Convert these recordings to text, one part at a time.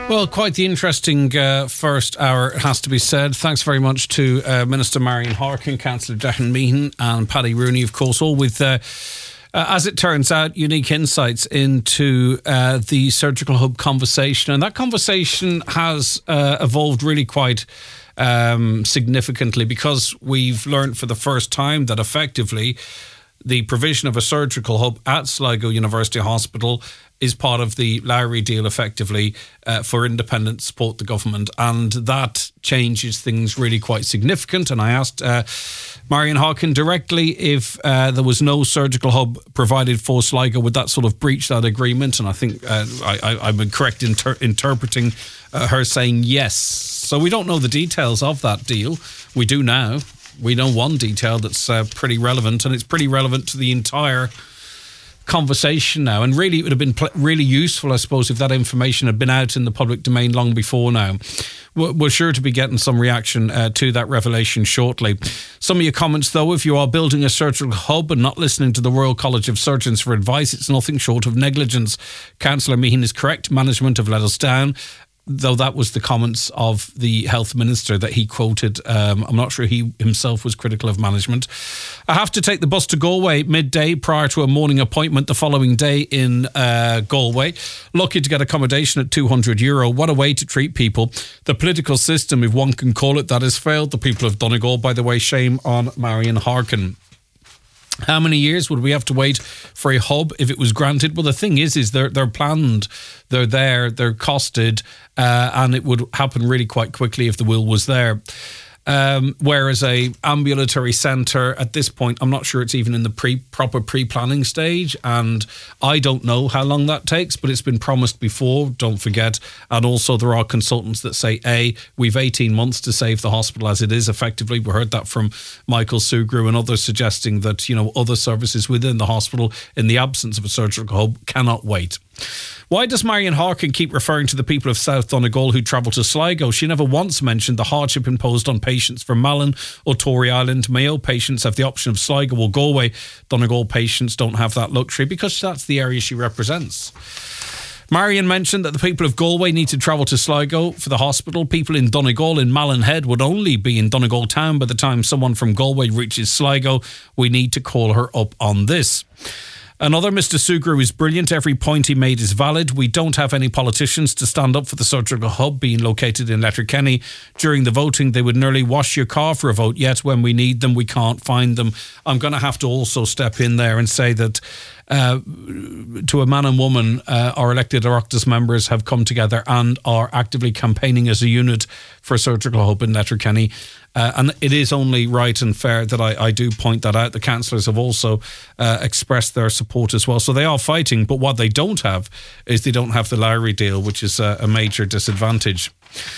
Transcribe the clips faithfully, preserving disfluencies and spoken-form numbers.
Well, quite the interesting uh, first hour, it has to be said. Thanks very much to uh, Minister Marion Harkin, Councillor Declan Meehan and Paddy Rooney, of course, all with, uh, uh, as it turns out, unique insights into uh, the surgical hub conversation. And that conversation has uh, evolved really quite um, significantly, because we've learned for the first time that effectively the provision of a surgical hub at Sligo University Hospital is part of the Lowry deal, effectively, uh, for independent support the government. And that changes things really quite significant. And I asked uh, Marion Harkin directly if uh, there was no surgical hub provided for Sligo, would that sort of breach that agreement? And I think uh, I, I, I'm correct in inter- interpreting uh, her saying yes. So we don't know the details of that deal. We do now. We know one detail that's uh, pretty relevant, and it's pretty relevant to the entire conversation now. And really, it would have been pl- really useful, I suppose, if that information had been out in the public domain long before now. We're, we're sure to be getting some reaction uh, to that revelation shortly. Some of your comments, though, if you are building a surgical hub and not listening to the Royal College of Surgeons for advice, it's nothing short of negligence. Councillor Meehan is correct. Management have let us down. Though that was the comments of the health minister that he quoted. Um, I'm not sure he himself was critical of management. I have to take the bus to Galway midday prior to a morning appointment the following day in uh, Galway. Lucky to get accommodation at two hundred euro. What a way to treat people. The political system, if one can call it that, has failed the people of Donegal. By the way, shame on Marion Harkin. How many years would we have to wait for a hub if it was granted? Well, the thing is, is they're they're planned, they're there, they're costed, uh, and it would happen really quite quickly if the will was there. Um, whereas a ambulatory centre at this point, I'm not sure it's even in the pre proper pre-planning stage, and I don't know how long that takes, but it's been promised before, don't forget. And also there are consultants that say, A, we've eighteen months to save the hospital as it is effectively. We heard that from Michael Sugrue and others, suggesting that, you know, other services within the hospital in the absence of a surgical hub cannot wait. Why does Marion Harkin keep referring to the people of South Donegal who travel to Sligo? She never once mentioned the hardship imposed on patients from Malin or Tory Island. Mayo patients have the option of Sligo or Galway. Donegal patients don't have that luxury because that's the area she represents. Marion mentioned that the people of Galway need to travel to Sligo for the hospital. People in Donegal, in Malin Head, would only be in Donegal town by the time someone from Galway reaches Sligo. We need to call her up on this. Another, Mister Sugrue is brilliant. Every point he made is valid. We don't have any politicians to stand up for the surgical hub being located in Letterkenny. During the voting, they would nearly wash your car for a vote. Yet when we need them, we can't find them. I'm going to have to also step in there and say that uh, to a man and woman, uh, our elected Oireachtas members have come together and are actively campaigning as a unit for a surgical hub in Letterkenny. Uh, and it is only right and fair that I, I do point that out. The councillors have also uh, expressed their support as well. So they are fighting, but what they don't have is they don't have the Lowry deal, which is a, a major disadvantage.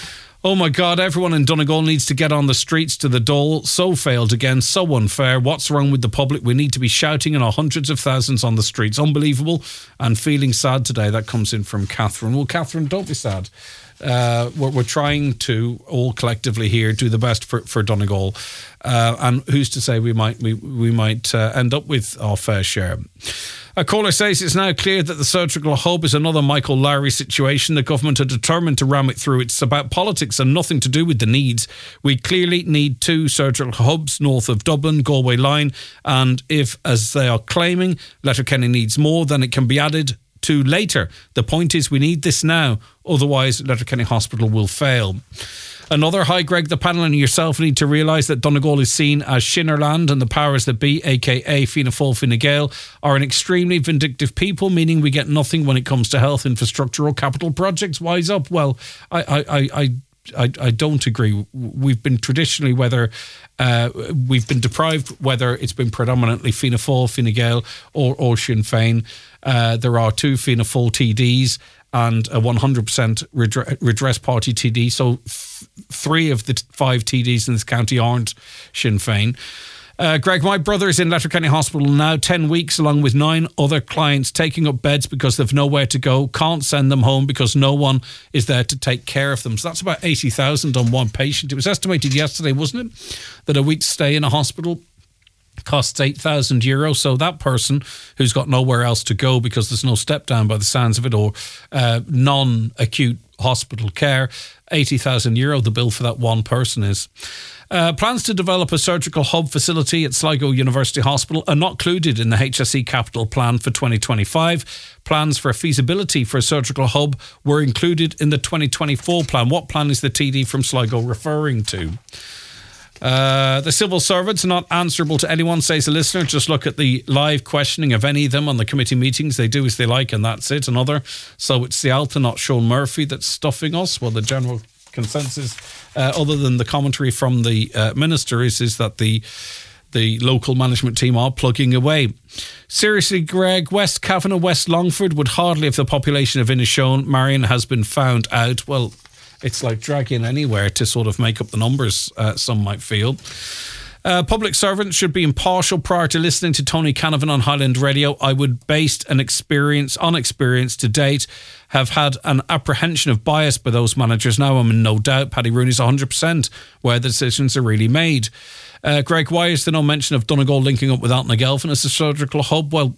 Oh my God, everyone in Donegal needs to get on the streets to the Dole. So failed again, so unfair. What's wrong with the public? We need to be shouting in our hundreds of thousands on the streets. Unbelievable and feeling sad today. That comes in from Catherine. Well, Catherine, don't be sad. Uh, we're, we're trying to all collectively here do the best for, for Donegal, uh, and who's to say we might we, we might uh, end up with our fair share. A caller says it's now clear that the surgical hub is another Michael Lowry situation. The government are determined to ram it through. It's about politics and nothing to do with the needs. We clearly need two surgical hubs north of Dublin, Galway line, and if, as they are claiming, Letterkenny needs more, then it can be added to later. The point is we need this now, otherwise Letterkenny Hospital will fail. Another, hi Greg, the panel and yourself need to realise that Donegal is seen as Shinnerland, and the powers that be, aka Fianna Fáil, Fine Gael, are an extremely vindictive people, meaning we get nothing when it comes to health infrastructure or capital projects. Wise up. Well, I I I, I I, I don't agree. We've been traditionally, whether uh, we've been deprived, whether it's been predominantly Fianna Fáil, Fine Gael or, or Sinn Féin. Uh, there are two Fianna Fáil T Ds and a one hundred percent redress, redress party T D. So f- three of the t- five T Ds in this county aren't Sinn Féin. Uh, Greg, my brother is in Letterkenny Hospital now, ten weeks, along with nine other clients, taking up beds because they've nowhere to go, can't send them home because no one is there to take care of them. So that's about eighty thousand on one patient. It was estimated yesterday, wasn't it, that a week's stay in a hospital costs eight thousand euro. So that person who's got nowhere else to go because there's no step down by the sounds of it, or uh, non-acute hospital care. eighty thousand euro the bill for that one person is. Uh, plans to develop a surgical hub facility at Sligo University Hospital are not included in the H S E capital plan for twenty twenty-five. Plans for a feasibility for a surgical hub were included in the twenty twenty-four plan. What plan is the T D from Sligo referring to? Uh, the civil servants are not answerable to anyone, says a listener. Just look at the live questioning of any of them on the committee meetings. They do as they like, and that's it. Another. So it's the Alta, not Sean Murphy, that's stuffing us. Well, the general consensus, uh, other than the commentary from the uh, minister, is, is that the the local management team are plugging away. Seriously, Greg, West Cavan, West Longford would hardly have the population of Inishowen. Marion has been found out. Well, it's like dragging anywhere to sort of make up the numbers, uh, some might feel. Uh, public servants should be impartial prior to listening to Tony Canavan on Highland Radio. I would, based an experience on experience to date, have had an apprehension of bias by those managers. Now I'm in no doubt Paddy Rooney's one hundred percent where the decisions are really made. Uh, Greg, why is there no mention of Donegal linking up with Altnagelvin as a surgical hub? Well,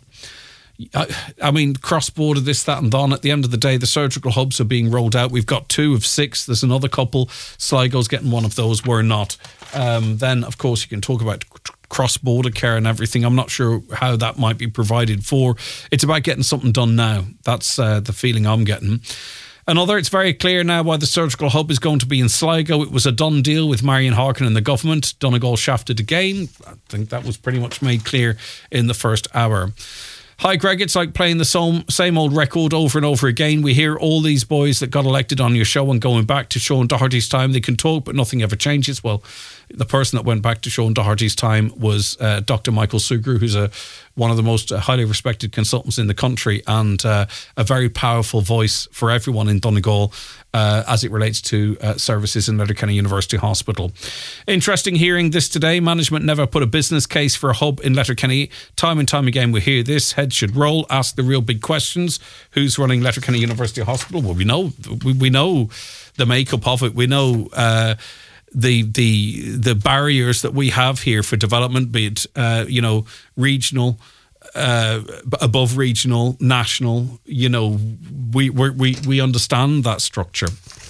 I, I mean, cross-border, this, that and that. At the end of the day, the surgical hubs are being rolled out. We've got two of six. There's another couple. Sligo's getting one of those. We're not. Um, then, of course, you can talk about cross-border care and everything. I'm not sure how that might be provided for. It's about getting something done now. That's uh, the feeling I'm getting. Another, it's very clear now why the surgical hub is going to be in Sligo. It was a done deal with Marion Harkin and the government. Donegal shafted again. I think that was pretty much made clear in the first hour. Hi, Greg. It's like playing the same, same old record over and over again. We hear all these boys that got elected on your show, and going back to Sean Doherty's time, they can talk, but nothing ever changes. Well, the person that went back to Sean Doherty's time was uh, Doctor Michael Sugrue, who's a one of the most uh, highly respected consultants in the country and uh, a very powerful voice for everyone in Donegal uh, as it relates to uh, services in Letterkenny University Hospital. Interesting hearing this today. Management never put a business case for a hub in Letterkenny. Time and time again we hear this. Heads should roll. Ask the real big questions. Who's running Letterkenny University Hospital? Well, we know we, we know the makeup of it. We know uh, the the the barriers that we have here for development, be it uh, you know regional, uh, above regional, national. You know, we we're, we we understand that structure.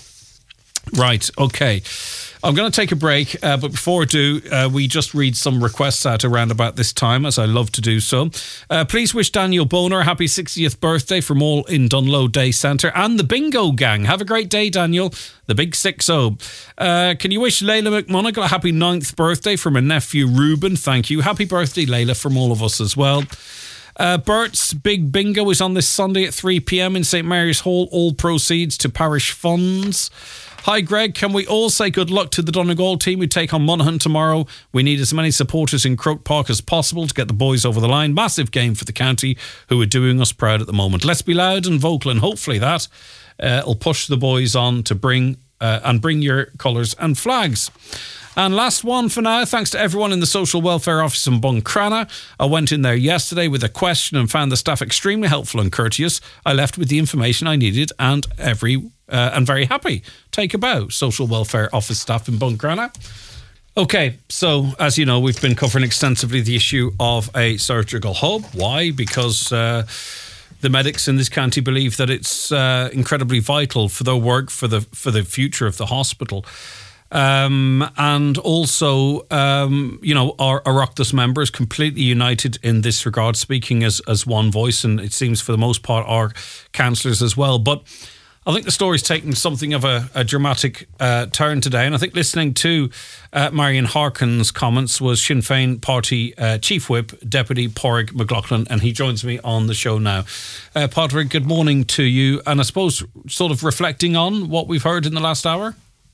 Right. Okay. I'm going to take a break, uh, but before I do, uh, we just read some requests out around about this time, as I love to do so. Uh, please wish Daniel Boner a happy sixtieth birthday from all in Dunlow Day Centre and the Bingo Gang. Have a great day, Daniel, the big six oh. Uh, can you wish Layla McMonagle a happy ninth birthday from her nephew Reuben? Thank you. Happy birthday, Layla, from all of us as well. Uh, Bert's Big Bingo is on this Sunday at three p.m. in St Mary's Hall. All proceeds to parish funds. Hi, Greg. Can we all say good luck to the Donegal team who take on Monaghan tomorrow? We need as many supporters in Croke Park as possible to get the boys over the line. Massive game for the county, who are doing us proud at the moment. Let's be loud and vocal, and hopefully that uh, will push the boys on to bring uh, and bring your colours and flags. And last one for now, thanks to everyone in the Social Welfare Office in Buncrana. I went in there yesterday with a question and found the staff extremely helpful and courteous. I left with the information I needed and every uh, and very happy. Take a bow, Social Welfare Office staff in Buncrana. Okay, so as you know, we've been covering extensively the issue of a surgical hub. Why? Because uh, the medics in this county believe that it's uh, incredibly vital for their work, for the for the future of the hospital. Um, and also, um, you know, our Oireachtas members completely united in this regard, speaking as, as one voice, and it seems for the most part our councillors as well. But I think the story's taken something of a, a dramatic uh, turn today, and I think listening to uh, Marion Harkin's comments was Sinn Féin Party uh, Chief Whip, Deputy Pádraig McLaughlin, and he joins me on the show now. Uh, Pádraig, good morning to you, and I suppose sort of reflecting on what we've heard in the last hour.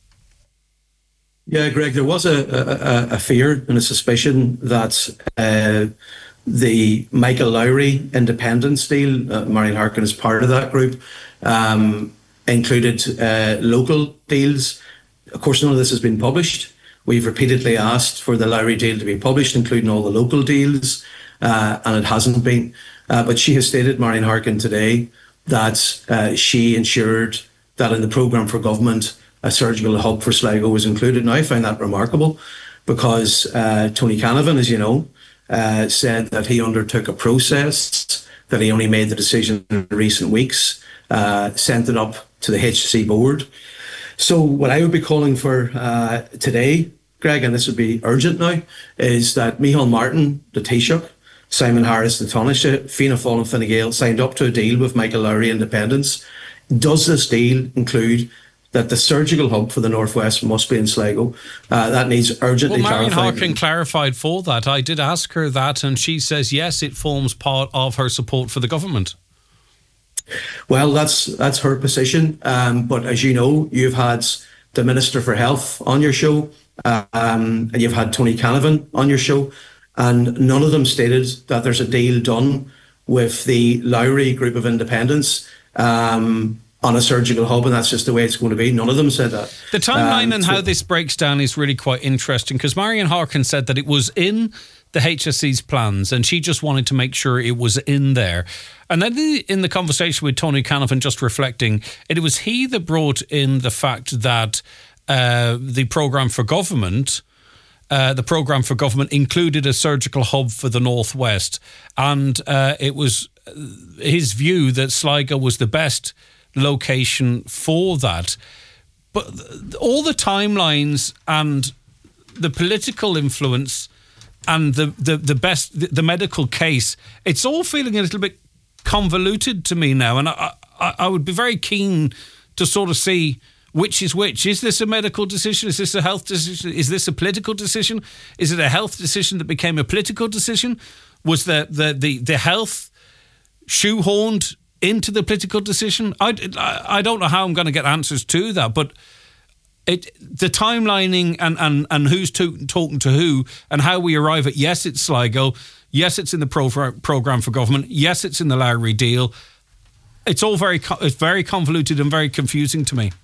Yeah, Greg, there was a, a, a fear and a suspicion that uh, the Michael Lowry independence deal, uh, Marion Harkin is part of that group, um, included uh, local deals. Of course, none of this has been published. We've repeatedly asked for the Lowry deal to be published, including all the local deals, uh, and it hasn't been. Uh, but she has stated, Marion Harkin, today, that uh, she ensured that in the programme for government, a surgical hub for Sligo was included. Now, I find that remarkable because uh, Tony Canavan, as you know, uh, said that he undertook a process, that he only made the decision in recent weeks, uh, sent it up to the H S E board. So what I would be calling for uh, today, Greg, and this would be urgent now, is that Micheál Martin, the Taoiseach, Simon Harris, the Taoiseach, Fianna Fáil and Fine Gael signed up to a deal with Michael Lowry Independence. Does this deal include that the surgical hub for the Northwest must be in Sligo? Uh, that needs urgently well, Marion clarified. Harkin clarified for that. I did ask her that, and she says yes, it forms part of her support for the government. Well, that's that's her position. Um, but as you know, you've had the Minister for Health on your show, um, and you've had Tony Canavan on your show, and none of them stated that there's a deal done with the Lowry Group of Independents um, on a surgical hub, and that's just the way it's going to be. None of them said that. The timeline um, and so how this breaks down is really quite interesting, because Marion Harkin said that it was in the H S E's plans, and she just wanted to make sure it was in there. And then in the conversation with Tony Canavan, just reflecting, it was he that brought in the fact that uh, the programme for government, uh, the programme for government included a surgical hub for the Northwest, and uh, it was his view that Sligo was the best location for that. But all the timelines and the political influence and the, the, the best, the, the medical case, it's all feeling a little bit convoluted to me now. And I, I, I would be very keen to sort of see which is which. Is this a medical decision? Is this a health decision? Is this a political decision? Is it a health decision that became a political decision? Was the, the, the, the health shoehorned into the political decision? I, I, I don't know how I'm going to get answers to that, but It, the timelining and, and, and who's to, talking to who and how we arrive at, yes, it's Sligo, yes, it's in the pro, programme for government, yes, it's in the Lowry deal. It's all very it's very convoluted and very confusing to me.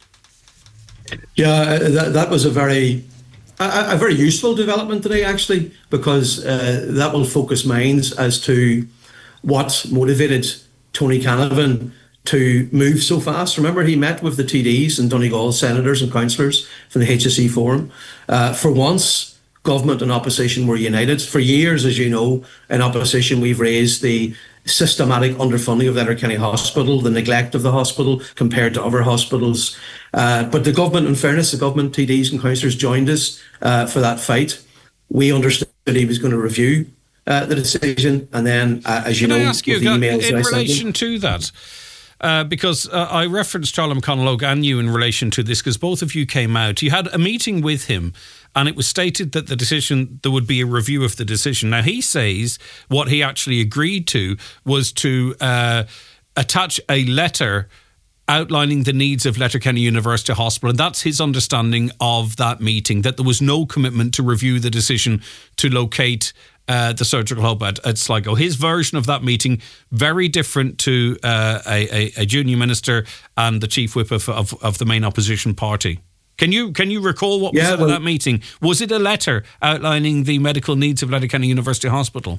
Yeah, that, that was a very a, a very useful development today, actually, because uh, that will focus minds as to what motivated Tony Canavan to move so fast. Remember, he met with the T Ds and Donegal senators and councillors from the H S E Forum. Uh, for once, government and opposition were united. For years, as you know, in opposition, we've raised the systematic underfunding of Letterkenny Hospital, the neglect of the hospital compared to other hospitals. Uh, but the government, in fairness, the government T Ds and councillors joined us uh, for that fight. We understood he was going to review uh, the decision. And then, uh, as you Can know, I ask you, with the emails in that I sent relation him, to that, Uh, because uh, I referenced Charlie McConalogue and you in relation to this, because both of you came out. You had a meeting with him, and it was stated that the decision, there would be a review of the decision. Now, he says what he actually agreed to was to uh, attach a letter outlining the needs of Letterkenny University Hospital, and that's his understanding of that meeting, that there was no commitment to review the decision to locate Uh, the surgical hub at, at Sligo. His version of that meeting, very different to uh, a, a, a junior minister and the chief whip of, of, of the main opposition party. Can you can you recall what was yeah, said well, at that meeting? Was it a letter outlining the medical needs of Letterkenny University Hospital?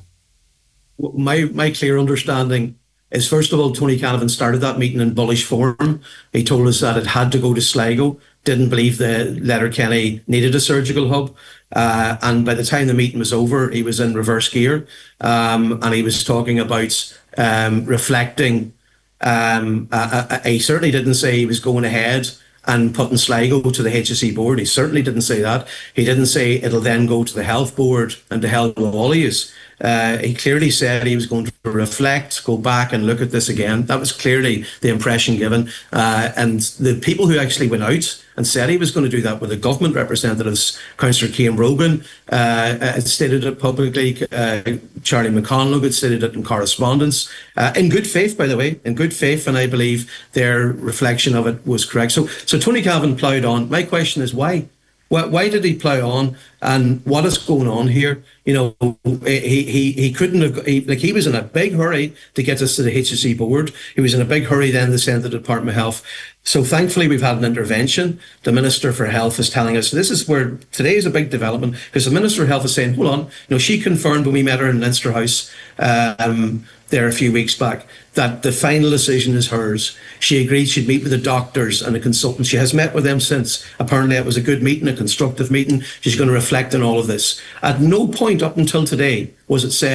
My, my clear understanding is, first of all, Tony Canavan started that meeting in bullish form. He told us that it had to go to Sligo, didn't believe the Letterkenny needed a surgical hub. Uh, and by the time the meeting was over, he was in reverse gear. Um, and he was talking about um, reflecting. Um, uh, uh, he certainly didn't say he was going ahead and putting Sligo to the H S E board. He certainly didn't say that. He didn't say it'll then go to the health board and to hell with all he is. Uh, he clearly said he was going to reflect, go back and look at this again. That was clearly the impression given. Uh, and the people who actually went out and said he was going to do that were the government representatives. Councillor Cian Brogan uh, had stated it publicly. Uh, Charlie McConalogue had stated it in correspondence. Uh, in good faith, by the way, in good faith. And I believe their reflection of it was correct. So, so Tony Canavan ploughed on. My question is why? Why, why did he plough on, and what is going on here? You know, he he he couldn't have, he, like he was in a big hurry to get us to the H S E board. He was in a big hurry then to send to the Department of Health. So thankfully we've had an intervention. The Minister for Health is telling us, this is where today is a big development, because the Minister of Health is saying, hold on, you know, she confirmed when we met her in Leinster House um, there a few weeks back that the final decision is hers. She agreed she'd meet with the doctors and the consultants. She has met with them since. Apparently it was a good meeting, a constructive meeting. She's going to reflect on all of this. At no point up until today was it said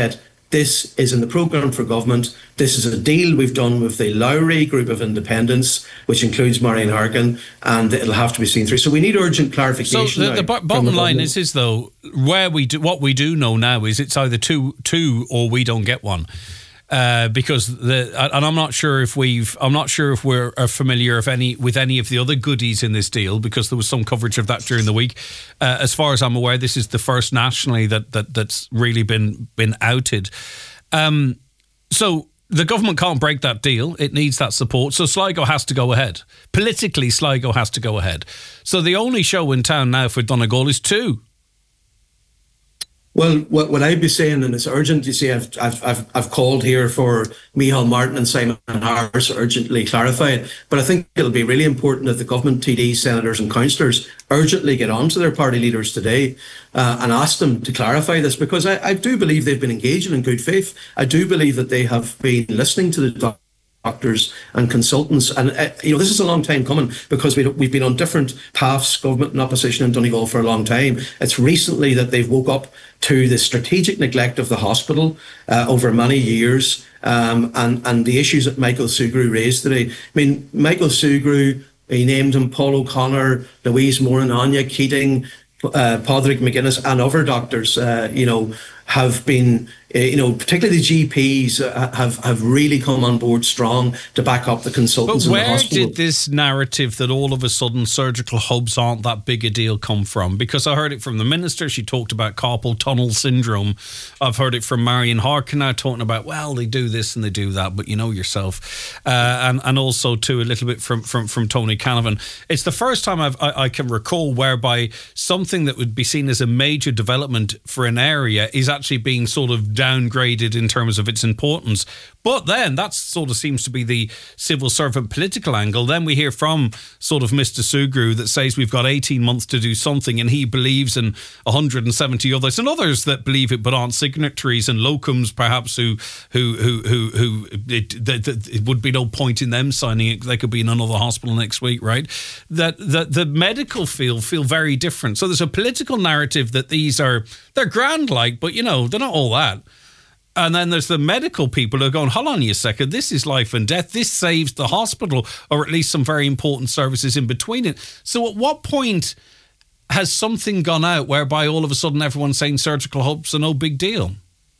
This is in the programme for government. This is a deal we've done with the Lowry Group of Independents, which includes Marion Harkin, and it'll have to be seen through. So we need urgent clarification. So the, the b- bottom the line is, is though, where we do what we do know now is it's either two, two, or we don't get one. Uh, because the and I'm not sure if we've I'm not sure if we're familiar of any with any of the other goodies in this deal, because there was some coverage of that during the week. Uh, as far as I'm aware, this is the first nationally that that that's really been been outed. Um, so the government can't break that deal; it needs that support. So Sligo has to go ahead politically. Sligo has to go ahead. So the only show in town now for Donegal is two. Well, what, what I'd be saying, and it's urgent, you see, I've, I've, I've, I've called here for Micheál Martin and Simon Harris urgently clarified, but I think it'll be really important that the government T Ds, senators and councillors urgently get on to their party leaders today uh, and ask them to clarify this, because I, I do believe they've been engaging in good faith. I do believe that they have been listening to the doctors. doctors and consultants, and uh, you know, this is a long time coming, because we, we've been on different paths, government and opposition in Donegal, for a long time. It's recently that they've woke up to the strategic neglect of the hospital uh, over many years, um, and, and the issues that Michael Sugrue raised today. I mean, Michael Sugrue, he named him, Paul O'Connor, Louise Moran, Anya Keating, uh, Padraig McGuinness, and other doctors, uh, you know, have been, uh, you know, particularly the G Ps uh, have have really come on board strong to back up the consultants in the hospital. But where did this narrative that all of a sudden surgical hubs aren't that big a deal come from? Because I heard it from the minister. She talked about carpal tunnel syndrome. I've heard it from Marion Harkin now, talking about, well, they do this and they do that, but you know yourself. Uh, and and also too a little bit from from from Tony Canavan. It's the first time I've, I, I can recall whereby something that would be seen as a major development for an area is actually being sort of downgraded in terms of its importance. But then that sort of seems to be the civil servant political angle. Then we hear from sort of Mister Sugrue that says we've got eighteen months to do something, and he believes, and one hundred seventy others, and others that believe it but aren't signatories, and locums perhaps who who who who, who it, that, it would be no point in them signing it. They could be in another hospital next week, right? That the, the medical field feel very different. So there's a political narrative that these are, they're grand like, but you know, they're not all that. And then there's the medical people who are going, hold on a second, this is life and death. This saves the hospital, or at least some very important services in between it. So at what point has something gone out whereby all of a sudden everyone's saying surgical hubs are no big deal?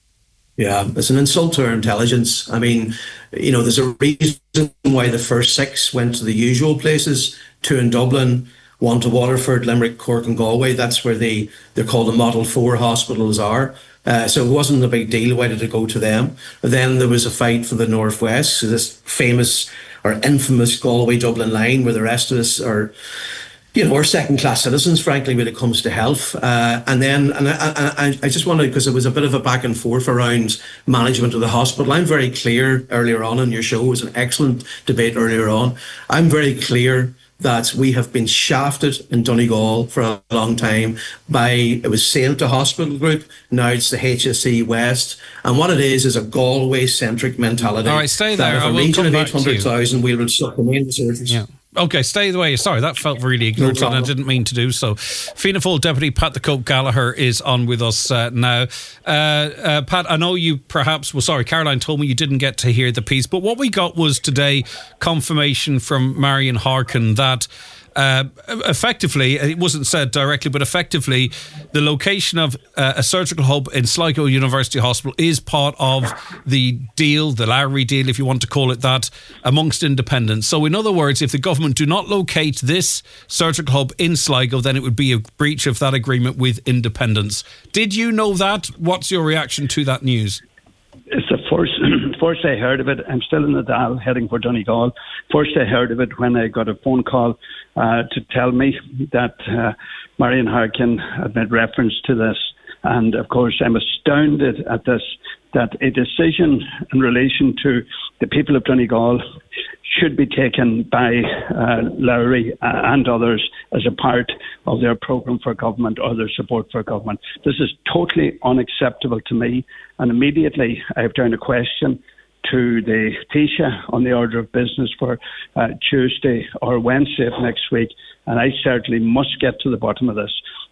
Yeah, it's an insult to our intelligence. I mean, you know, there's a reason why the first six went to the usual places, two in Dublin, one to Waterford, Limerick, Cork and Galway. That's where they, they're called the Model four hospitals are. Uh, so it wasn't a big deal. Why did it go to them? Then there was a fight for the Northwest, so this famous or infamous Galway-Dublin line, where the rest of us are, you know, we're second-class citizens, frankly, when it comes to health. Uh, and then, and I, I, I just wanted, because it was a bit of a back and forth around management of the hospital. I'm very clear earlier on in your show, it was an excellent debate earlier on. I'm very clear that we have been shafted in Donegal for a long time by, it was Sailta Hospital Group, now it's the H S E West. And what it is, is a Galway-centric mentality. All right, stay there. That if I a will region come of back eight hundred thousand, we will shut the main surgeries. Yeah. Okay, stay the way. Sorry, that felt really ignorant, no and I didn't mean to do so. Fianna Fáil Deputy Pat the Cope Gallagher is on with us uh, now. Uh, uh, Pat, I know you perhaps, well, sorry, Caroline told me you didn't get to hear the piece, but what we got was today confirmation from Marion Harkin that Uh, effectively, it wasn't said directly, but effectively, the location of uh, a surgical hub in Sligo University Hospital is part of the deal, the Lowry deal, if you want to call it that, amongst independents. So in other words, if the government do not locate this surgical hub in Sligo, then it would be a breach of that agreement with independents. Did you know that? What's your reaction to that news? It's the first, first I heard of it. I'm still in the Dáil heading for Donegal. First I heard of it when I got a phone call uh, to tell me that uh, Marion Harkin had made reference to this. And of course, I'm astounded at this, that a decision in relation to the people of Donegal should be taken by uh, Lowry and others as a part of their programme for government or their support for government. This is totally unacceptable to me. And immediately I have turned a question to the Taoiseach on the order of business for uh, Tuesday or Wednesday of next week. And I certainly must get to the bottom of this.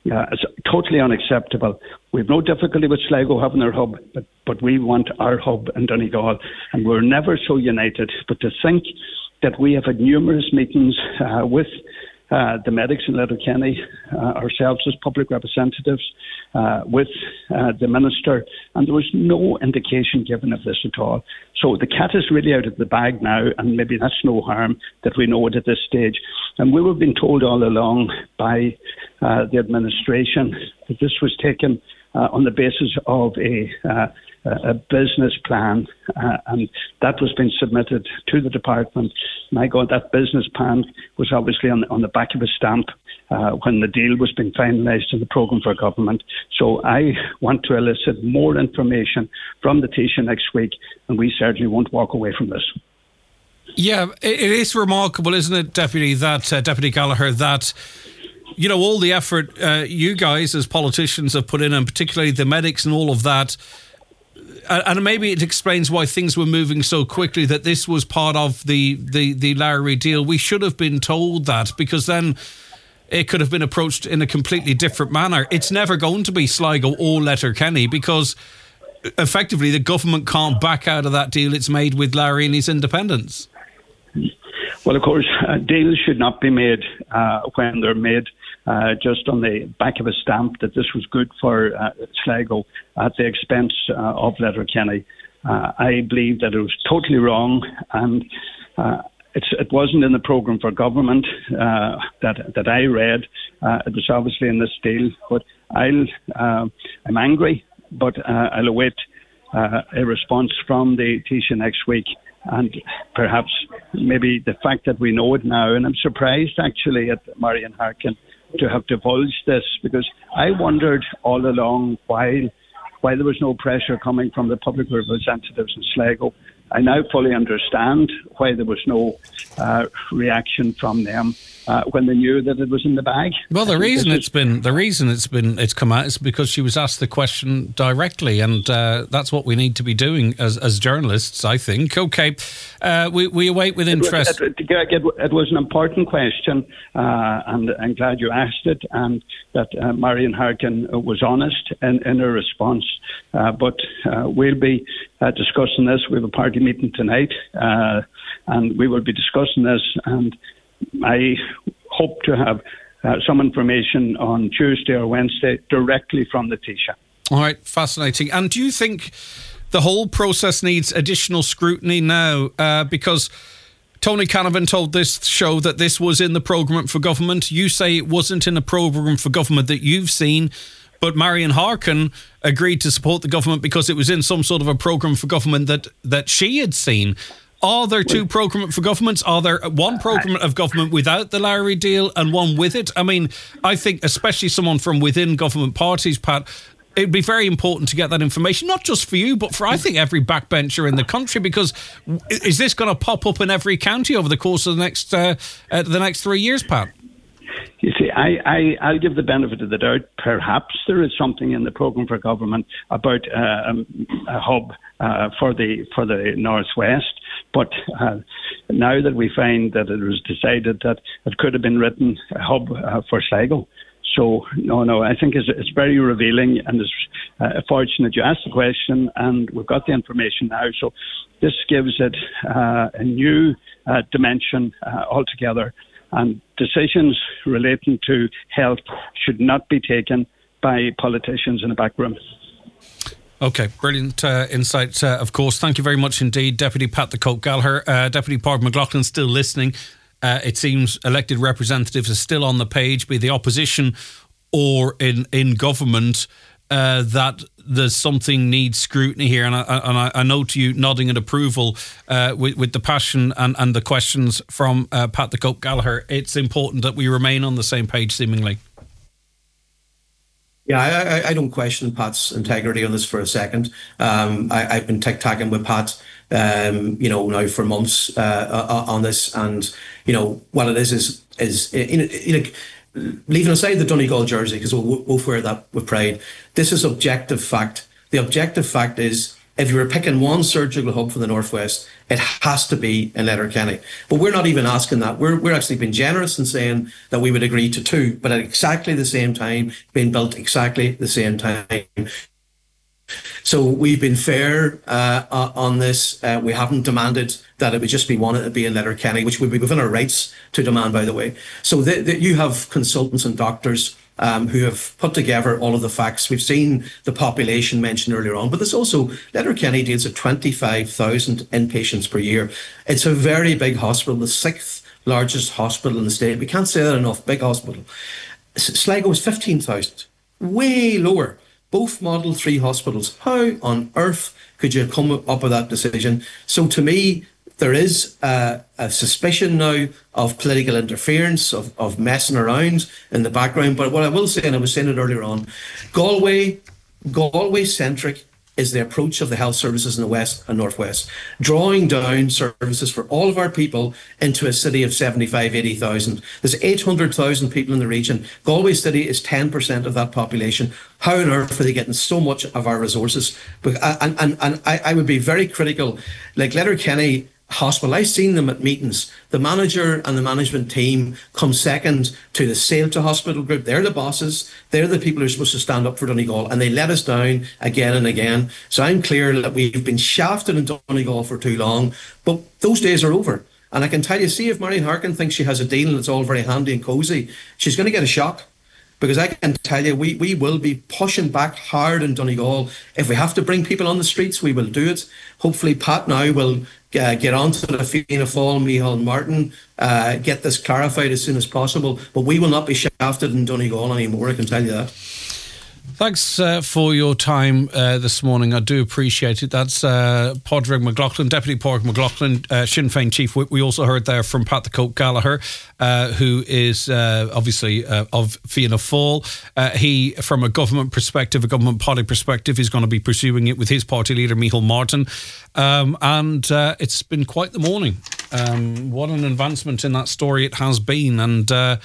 Uh, it's totally unacceptable. We've no difficulty with Sligo having their hub, but, but we want our hub in Donegal, and we're never so united. But to think that we have had numerous meetings uh, with uh, the medics in Letterkenny, uh, ourselves as public representatives, uh, with uh, the minister, and there was no indication given of this at all. So the cat is really out of the bag now, and maybe that's no harm that we know it at this stage. And we were being told all along by uh, the administration that this was taken uh, on the basis of a uh, a business plan, uh, and that was being submitted to the department. My God, that business plan was obviously on the, on the back of a stamp uh, when the deal was being finalised in the programme for government. So I want to elicit more information from the Taoiseach next week, and we certainly won't walk away from this. Yeah, it is remarkable, isn't it, Deputy, that uh, Deputy Gallagher, that you know all the effort uh, you guys as politicians have put in, and particularly the medics and all of that. And maybe it explains why things were moving so quickly, that this was part of the, the, the Lowry deal. We should have been told that, because then it could have been approached in a completely different manner. It's never going to be Sligo or Letterkenny, because effectively the government can't back out of that deal it's made with Lowry and his independents. Well, of course, uh, deals should not be made uh, when they're made uh, just on the back of a stamp that this was good for uh, Sligo at the expense uh, of Letterkenny. Uh, I believe that it was totally wrong, and uh, it's, it wasn't in the programme for government uh, that that I read. Uh, it was obviously in this deal, but I'll uh, I'm angry, but uh, I'll await uh, a response from the Taoiseach next week. And perhaps maybe the fact that we know it now, and I'm surprised actually at Marion Harkin to have divulged this, because I wondered all along why, why there was no pressure coming from the public representatives in Sligo. I now fully understand why there was no uh, reaction from them uh, when they knew that it was in the bag. Well, the reason it's been the reason it's been it's come out is because she was asked the question directly, and uh, that's what we need to be doing as as journalists, I think. Okay, uh, we we await with interest. It, it, it, it was an important question, uh, and I'm glad you asked it, and that uh, Marion Harkin was honest in, in her response. Uh, but uh, we'll be uh, discussing this. We have a party meeting tonight, uh, and we will be discussing this, and I hope to have uh, some information on Tuesday or Wednesday directly from the Taoiseach. All right, fascinating. And do you think the whole process needs additional scrutiny now? Uh, because Tony Canavan told this show that this was in the programme for government. You say it wasn't in the programme for government that you've seen, but Marion Harkin agreed to support the government because it was in some sort of a programme for government that, that she had seen. Are there two programme for governments? Are there one programme of government without the Lowry deal and one with it? I mean, I think especially someone from within government parties, Pat, it'd be very important to get that information, not just for you, but for, I think, every backbencher in the country, because is this going to pop up in every county over the course of the next, uh, uh, the next three years, Pat? You see, I, I, I'll give the benefit of the doubt. Perhaps there is something in the programme for government about uh, a hub uh, for the for the Northwest. But uh, now that we find that it was decided that it could have been written a hub uh, for Sligo. So, no, no, I think it's, it's very revealing, and it's uh, fortunate you asked the question, and we've got the information now. So this gives it uh, a new uh, dimension uh, altogether. And decisions relating to health should not be taken by politicians in a back room. OK, brilliant uh, insight, uh, of course. Thank you very much indeed, Deputy Pat the Cope Gallagher. Uh, Deputy Pádraig McLaughlin still listening. Uh, it seems elected representatives are still on the page, be the opposition or in, in government, uh, that there's something needs scrutiny here. And I, and I, I note you nodding in approval uh, with, with the passion and, and the questions from uh, Pat the Cope Gallagher. It's important that we remain on the same page, seemingly. Yeah, I, I don't question Pat's integrity on this for a second. Um, I, I've been tic-tacking with Pat, um, you know, now for months uh, on this, and you know what it is is is you know, you know leaving aside the Donegal jersey, because we'll both wear that with pride. This is objective fact. The objective fact is if you were picking one surgical hub for the Northwest, it has to be in Letterkenny. But we're not even asking that. We're we're actually being generous in saying that we would agree to two, but at exactly the same time, being built exactly the same time. So we've been fair uh, on this. Uh, we haven't demanded that it would just be one, it would be in Letterkenny, which would be within our rights to demand, by the way. So the, the, you have consultants and doctors um, who have put together all of the facts. We've seen the population mentioned earlier on, but there's also, Letterkenny deals with twenty-five thousand inpatients per year. It's a very big hospital, the sixth largest hospital in the state. We can't say that enough, big hospital. Sligo is fifteen thousand, way lower. Both Model three hospitals. How on earth could you come up with that decision? So to me, there is a, a suspicion now of political interference, of, of messing around in the background. But what I will say, and I was saying it earlier on, Galway, Galway-centric is the approach of the health services in the West and Northwest, drawing down services for all of our people into a city of seventy-five, eighty thousand. There's eight hundred thousand people in the region. Galway City is ten percent of that population. How on earth are they getting so much of our resources? And, and, and I, I would be very critical. Like Letterkenny Hospital, I've seen them at meetings. The manager and the management team come second to the Sale Hospital group. They're the bosses. They're the people who are supposed to stand up for Donegal, and they let us down again and again. So I'm clear that we've been shafted in Donegal for too long, but those days are over. And I can tell you, see if Marion Harkin thinks she has a deal and it's all very handy and cosy, she's going to get a shock. Because I can tell you, we, we will be pushing back hard in Donegal. If we have to bring people on the streets, we will do it. Hopefully, Pat now will uh, get on to the Fianna Fáil, Micheál Martin, uh, get this clarified as soon as possible. But we will not be shafted in Donegal anymore, I can tell you that. Thanks uh, for your time uh, this morning. I do appreciate it. That's uh, Padraig McLaughlin, Deputy Padraig McLaughlin, uh, Sinn Féin Chief Whip. We also heard there from Pat the Coke Gallagher, uh, who is uh, obviously uh, of Fianna Fáil. Uh, he, from a government perspective, a government party perspective, is going to be pursuing it with his party leader, Micheál Martin. Um, and uh, it's been quite the morning. Um, what an advancement in that story it has been. And, uh,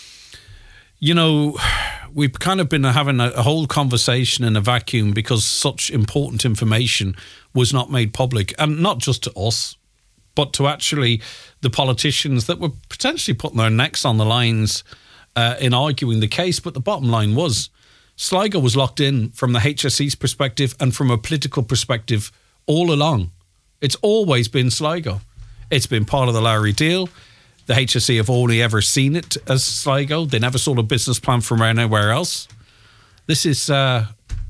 you know, we've kind of been having a, a whole conversation in a vacuum because such important information was not made public. And not just to us, but to actually the politicians that were potentially putting their necks on the lines uh, in arguing the case. But the bottom line was Sligo was locked in from the H S E's perspective and from a political perspective all along. It's always been Sligo. It's been part of the Lowry deal. The H S E have only ever seen it as Sligo. They never saw a business plan from anywhere else. This is uh,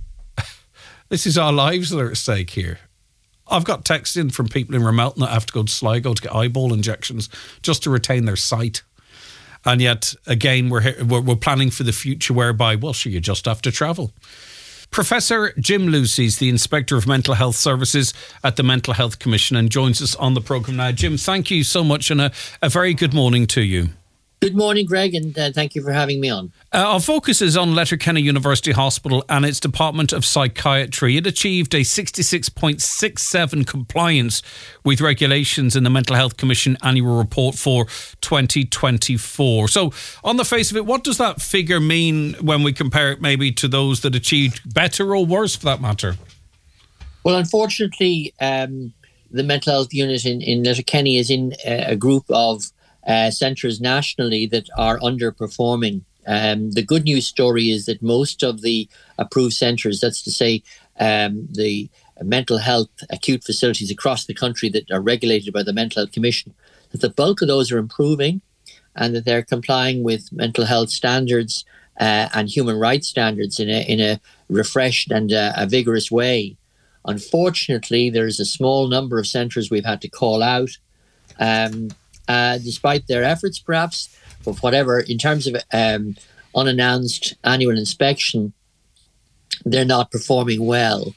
this is our lives that are at stake here. I've got texts in from people in Ramelton that have to go to Sligo to get eyeball injections just to retain their sight. And yet, again, we're we're, we're planning for the future whereby, well, sure, you just have to travel. Professor Jim Lucy is the Inspector of Mental Health Services at the Mental Health Commission and joins us on the programme now. Jim, thank you so much and a, a very good morning to you. Good morning, Greg, and uh, thank you for having me on. Uh, our focus is on Letterkenny University Hospital and its Department of Psychiatry. It achieved a sixty-six point six seven compliance with regulations in the Mental Health Commission annual report for twenty twenty-four. So, on the face of it, what does that figure mean when we compare it maybe to those that achieved better or worse, for that matter? Well, unfortunately, um, the mental health unit in, in Letterkenny is in uh, a group of Uh, centres nationally that are underperforming. Um, the good news story is that most of the approved centres, that's to say um, the mental health acute facilities across the country that are regulated by the Mental Health Commission, that the bulk of those are improving and that they're complying with mental health standards uh, and human rights standards in a, in a refreshed and uh, a vigorous way. Unfortunately, there's a small number of centres we've had to call out um, Uh, despite their efforts, perhaps, but whatever, in terms of um, unannounced annual inspection, they're not performing well.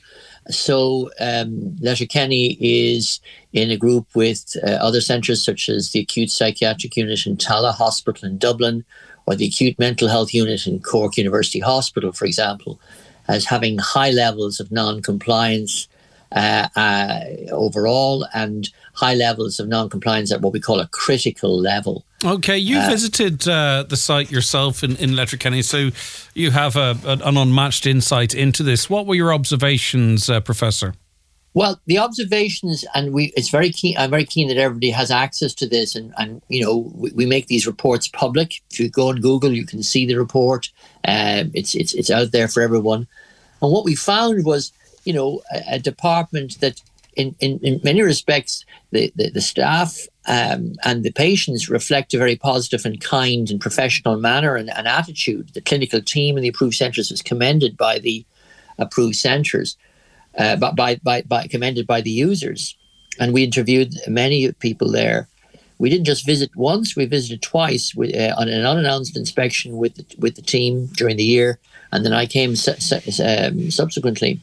So um, Letterkenny is in a group with uh, other centres such as the Acute Psychiatric Unit in Tallaght Hospital in Dublin or the Acute Mental Health Unit in Cork University Hospital, for example, as having high levels of non-compliance uh, uh, overall and high levels of non-compliance at what we call a critical level. Okay, you uh, visited uh, the site yourself in, in Letterkenny, so you have a, a, an unmatched insight into this. What were your observations, uh, Professor? Well, the observations, and we it's very keen. I'm very keen that everybody has access to this, and, and you know we, we make these reports public. If you go on Google, you can see the report. Um, it's it's it's out there for everyone. And what we found was, you know, a, a department that, in, in, in many respects, the the, the staff um, and the patients reflect a very positive and kind and professional manner and, and attitude. The clinical team in the approved centres was commended by the approved centres. Uh, by, by, by commended by the users. And we interviewed many people there. We didn't just visit once, we visited twice with, uh, on an unannounced inspection with the, with the team during the year. And then I came su- su- um, subsequently.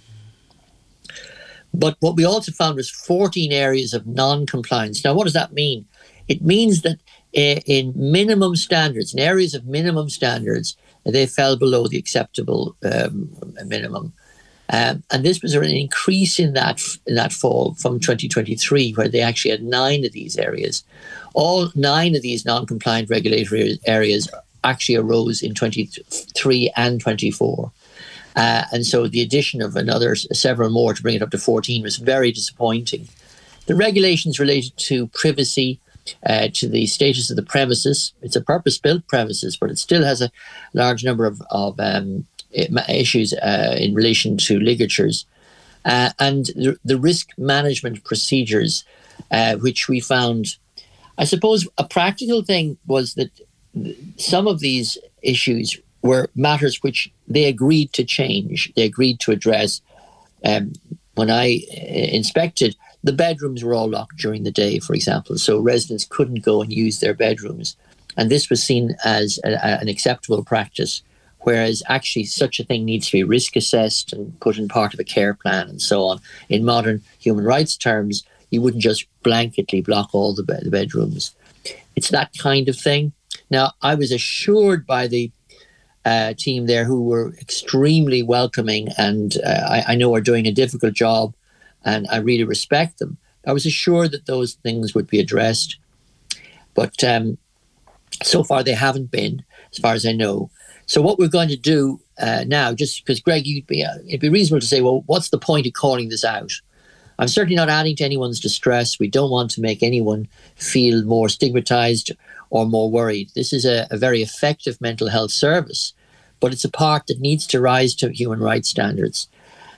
But what we also found was fourteen areas of non-compliance. Now, what does that mean? It means that uh, in minimum standards, in areas of minimum standards, they fell below the acceptable um, minimum. Um, and this was an increase in that in that fall from twenty twenty-three, where they actually had nine of these areas. All nine of these non-compliant regulatory areas actually arose in twenty-three and twenty-four. Uh, and so the addition of another several more to bring it up to fourteen was very disappointing. The regulations related to privacy, uh, to the status of the premises. It's a purpose-built premises, but it still has a large number of, of um, issues uh, in relation to ligatures, uh, and the, the risk management procedures, uh, which we found, I suppose a practical thing was that some of these issues were matters which they agreed to change, they agreed to address. Um, when I inspected, the bedrooms were all locked during the day, for example, so residents couldn't go and use their bedrooms. And this was seen as a, a, an acceptable practice, whereas actually such a thing needs to be risk assessed and put in part of a care plan and so on. In modern human rights terms, you wouldn't just blanketly block all the, be- the bedrooms. It's that kind of thing. Now, I was assured by the uh, team there, who were extremely welcoming, and uh, I, I know are doing a difficult job, and I really respect them. I was assured that those things would be addressed, but um, so far they haven't been, as far as I know. So what we're going to do uh, now, just because, Greg, you'd be, uh, it'd be reasonable to say, well, what's the point of calling this out? I'm certainly not adding to anyone's distress. We don't want to make anyone feel more stigmatized or more worried. This is a, a very effective mental health service, but it's a part that needs to rise to human rights standards.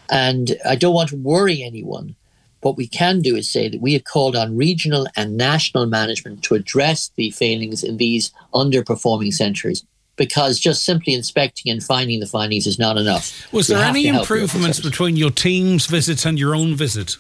And I don't want to worry anyone. What we can do is say that we have called on regional and national management to address the failings in these underperforming centres, because just simply inspecting and finding the findings is not enough. Was there any improvements between your team's visit and your own visit?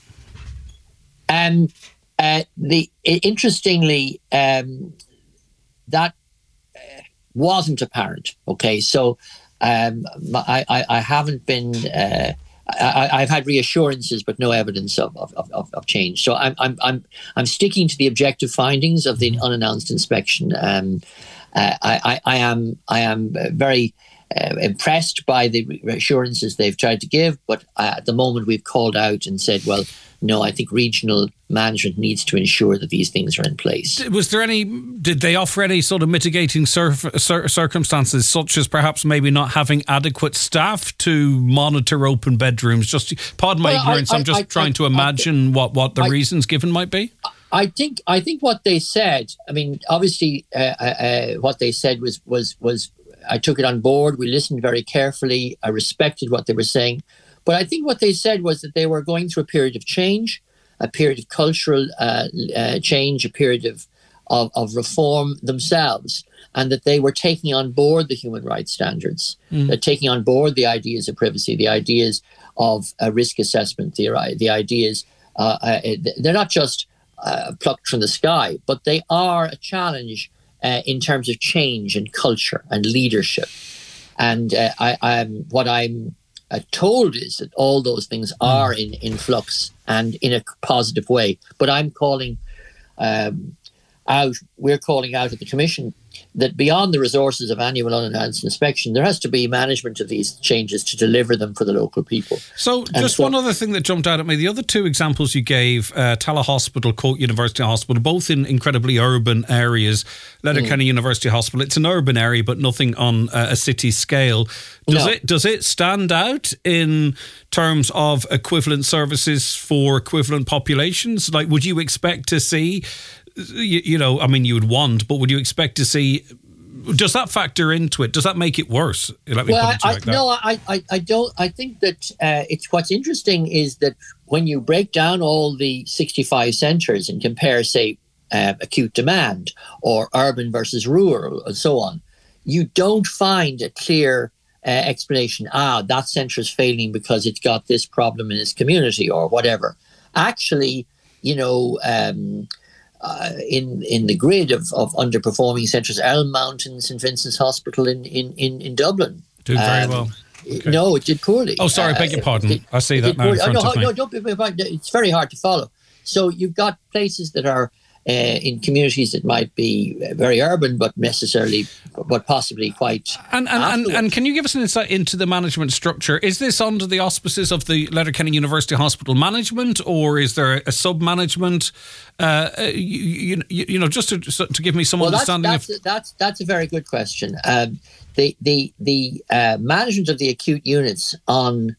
Um, uh, the interestingly, um, that uh, wasn't apparent. Okay, so um, I, I, I haven't been. Uh, I, I've had reassurances, but no evidence of of, of, of change. So I'm I'm I'm I'm sticking to the objective findings of the unannounced inspection. Um, uh, I, I I am I am very uh, impressed by the reassurances they've tried to give, but uh, at the moment we've called out and said, well, no, I think regional management needs to ensure that these things are in place. Was there any, did they offer any sort of mitigating cir- cir- circumstances, such as perhaps maybe not having adequate staff to monitor open bedrooms? Just, pardon my well, ignorance, I, I, I'm just I, trying I, to imagine I, what, what the reasons given might be. I think I think what they said, I mean, obviously uh, uh, what they said was, was, was, I took it on board, we listened very carefully, I respected what they were saying. But I think what they said was that they were going through a period of change, a period of cultural uh, uh, change, a period of, of, of reform themselves, and that they were taking on board the human rights standards, mm. They're taking on board the ideas of privacy, the ideas of uh, risk assessment, the, the ideas, uh, uh, they're not just uh, plucked from the sky, but they are a challenge uh, in terms of change and culture and leadership. And uh, I, I'm what I'm Uh, told is that all those things are in, in flux and in a positive way. But I'm calling um, out, we're calling out at the Commission that beyond the resources of annual unannounced inspection, there has to be management of these changes to deliver them for the local people. So and just so, one other thing that jumped out at me, the other two examples you gave, uh, Tala Hospital, Court University Hospital, both in incredibly urban areas. Letterkenny mm. University Hospital, it's an urban area, but nothing on uh, a city scale. Does no. it does it stand out in terms of equivalent services for equivalent populations? Like, would you expect to see, you, you know, I mean, you would want, but would you expect to see, does that factor into it? Does that make it worse? Let me well, put it to I, you like that. no, I, I, I don't. I think that uh, it's what's interesting is that when you break down all the sixty-five centres and compare, say, uh, acute demand or urban versus rural and so on, you don't find a clear uh, explanation. Ah, that centre is failing because it's got this problem in its community or whatever. Actually, you know. Um, Uh, in in the grid of, of underperforming centres, Elm Mountain, Saint Vincent's Hospital in in, in, in Dublin. Doing very um, well. Okay. No, it did poorly. Oh, sorry, uh, beg your pardon. Did, I see that now poorly. in front oh, no, of me. No, don't be, it's very hard to follow. So you've got places that are uh, in communities that might be very urban, but necessarily, but possibly quite. And and, and and can you give us an insight into the management structure? Is this under the auspices of the Letterkenny University Hospital management, or is there a sub-management? Uh, you, you, you know, just to to give me some well, understanding that's, that's, of that's that's a very good question. Um, the the the uh, management of the acute units on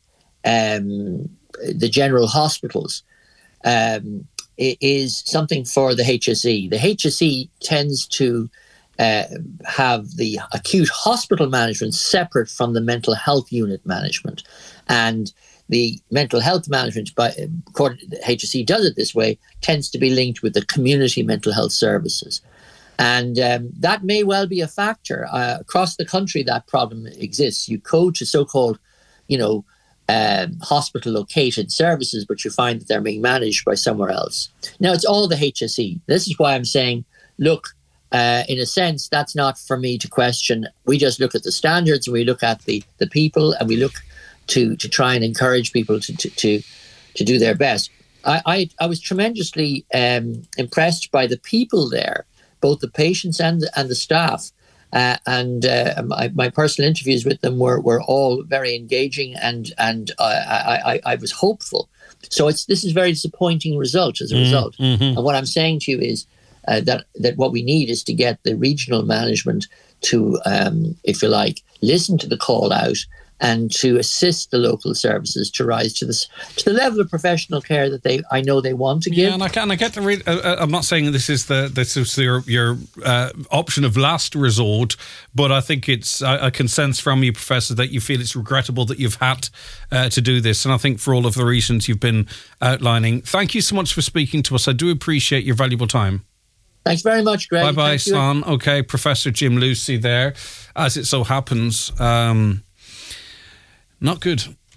um, the general hospitals um, is something for the H S E. The H S E tends to uh, have the acute hospital management separate from the mental health unit management, and the mental health management, by according to the H S E, does it this way, tends to be linked with the community mental health services. And um, that may well be a factor. Uh, across the country, that problem exists. You go to so-called, you know, um, hospital-located services, but you find that they're being managed by somewhere else. Now, it's all the H S E. This is why I'm saying, look, uh, in a sense, that's not for me to question. We just look at the standards, and we look at the, the people, and we look to to try and encourage people to to to, to do their best. I, I, I was tremendously um, impressed by the people there, both the patients and and the staff. Uh, and uh, my, my personal interviews with them were, were all very engaging, and and uh, I, I, I was hopeful. So it's this is a very disappointing result as a mm, result. Mm-hmm. And what I'm saying to you is uh, that that what we need is to get the regional management to, um, if you like, listen to the call out and to assist the local services to rise to this to the level of professional care that they I know they want to give. Yeah, and I can I get the. Re- uh, I'm not saying this is the this is your your uh, option of last resort, but I think it's I, I can sense from you, Professor, that you feel it's regrettable that you've had uh, to do this, and I think for all of the reasons you've been outlining. Thank you so much for speaking to us. I do appreciate your valuable time. Thanks very much, Greg. Bye bye, Slan. Okay, Professor Jim Lucey there. As it so happens. Um, Not good.